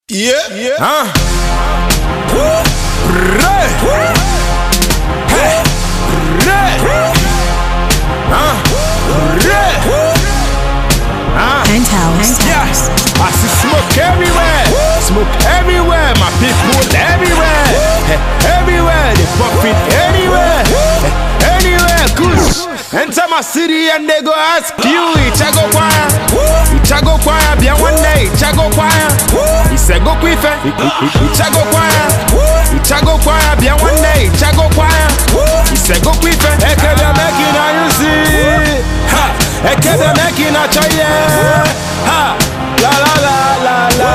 Yeah. Penthouse. Yes. I see smoke everywhere. Smoke everywhere. My people everywhere. Everywhere. They puffin' anywhere. Anywhere. Kush. Enter my city and they go ask you. Ichago choir. Ichago choir. Be one day. Ichago choir. He said go quick. Ichago choir. Ichago choir. Be one day. Ichago choir. He said go quick. Ekebe making a you see. Ha. Ekebe making a choye. Ha. La la la la la.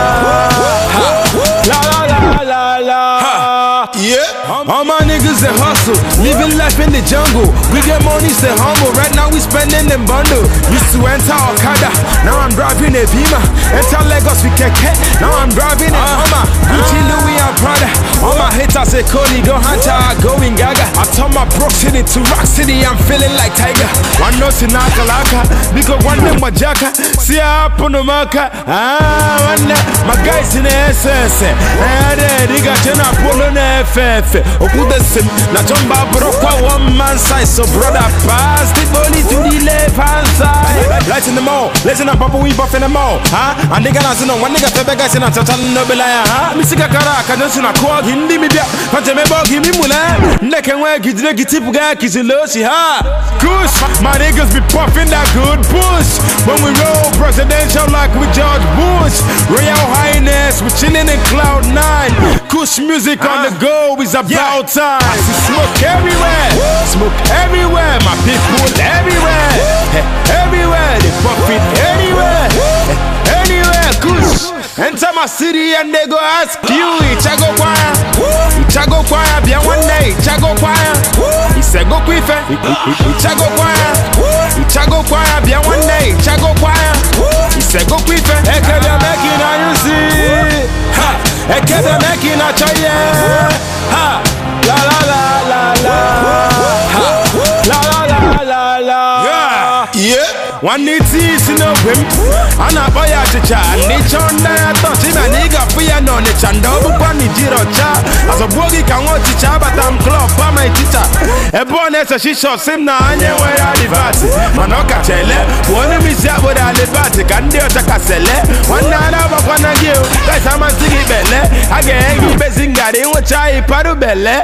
Ha. La la la la la. Ha. Yeah. All my niggas that hustle, living life in the jungle. We get money, stay humble. Right now we spending them bundle. Used to enter Okada, now I'm driving a Beamer. Enter Lagos with Keke, now I'm driving a Hummer. Gucci, Louis and Prada. All my haters say Cody, go hunter, I going Gaga. I turn my Brook City to Rock City, I'm feeling like Tiger. One nose in Akalaka, because one name was Jaka. See I up on the marker. One my guys in the SS. They got you up on the FF. Okudesim, na chomba brokwa one man side. So brother, pass the body to the left hand side. Lights in the mall, listen up, Papa, we buff in the mall. And they got us in one nigga, Febe guys in a total nobelaya. Missika Karaka, don't see a quag, hindi me, Pantamebo, give me Mula. Neck and wear, get the tip guy, kiss in Lucy, ha. Goose, my niggas be puffing that good push. When we roll presidential like with George Bush. Royal Highness, we chilling in Cloud 9. Kush music on the go is about time. I see smoke everywhere. Smoke everywhere. My people everywhere. Everywhere. They puffin' anywhere. Anywhere. Kush. Enter my city and they go ask you. Ichago choir. Ichago choir. Be one day. Ichago choir. He said go quick. Ichago choir. Ichago choir. Be one day. Ichago choir. He said go quick. Ekebe making a you see. Ha. Ekebe making a choye. Ha. La la la la la. Ha. La la la la la. Yeah. One needs to know him. And a boy at the chat. Nature on there. I thought him a nigga for you on the Chandobu Pani Jiro Cha. As a bogey can watch teacher, but I'm club by my teacher. A bonnet, she shot him now. And you were at the party. Manoka Chele. One of me said with a liberty. Can do a caselle. One night of a one of you. That's how much to get belly. Again, you basing got in which I paru belly.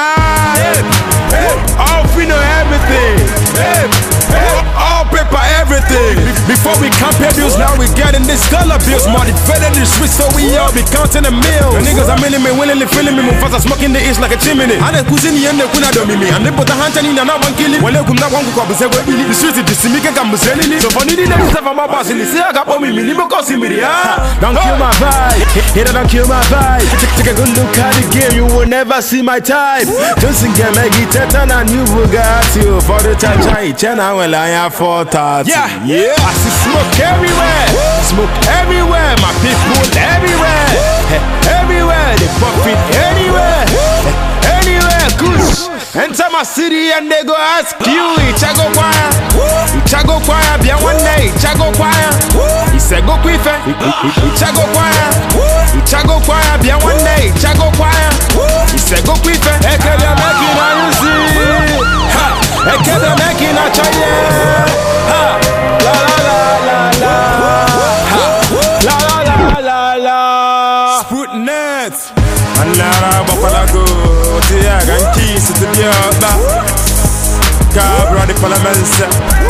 All we know everything. All paper everything. Before we compare bills, now we getting this dollar bills. Money fed in the streets, so we all be counting the meals. The niggas are milling me, willingly feeling me. Mufasa smoking the ish like a chimney. And then Kuzini and the Kuna Domini. And they put a hand in and one killing. When they come down, one could come and say, well, the streets is the Simika Camuselli. So for needing them stuff, I'm a boss in the sea. I got me, because me. Don't kill my vibe. Hit it, don't kill my vibe. Take a good look at the game, you will never see my type. Johnson can make it and a new Bugatti for the touch. I will I have 430. Yeah. I see smoke everywhere. Smoke everywhere. My people everywhere. Everywhere. They puffin' anywhere. Anywhere. Kush. Enter my city and they go ask you. Ichago choir. Ichago choir. Be one day. Ichago choir. He said go quick. Ichago choir. Ichago choir. Be one day. Ichago choir. He said go quick. Ekebe making a you see. Ha. Ekebe making a choye. Ha. La la la la la. Ha. La la la la la. Sputnet. Anara bapalago. Tia ganki sitiya ba. Cabra de Palamense.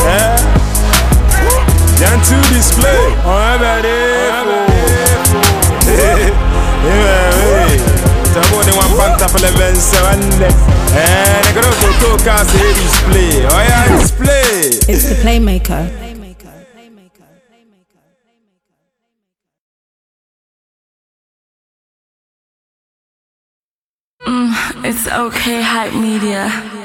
Then to display. Oh Tabo de one panta for the Vense and they go to cast display. Oh yeah, display. It's the Playmaker. It's okay, Hype Media.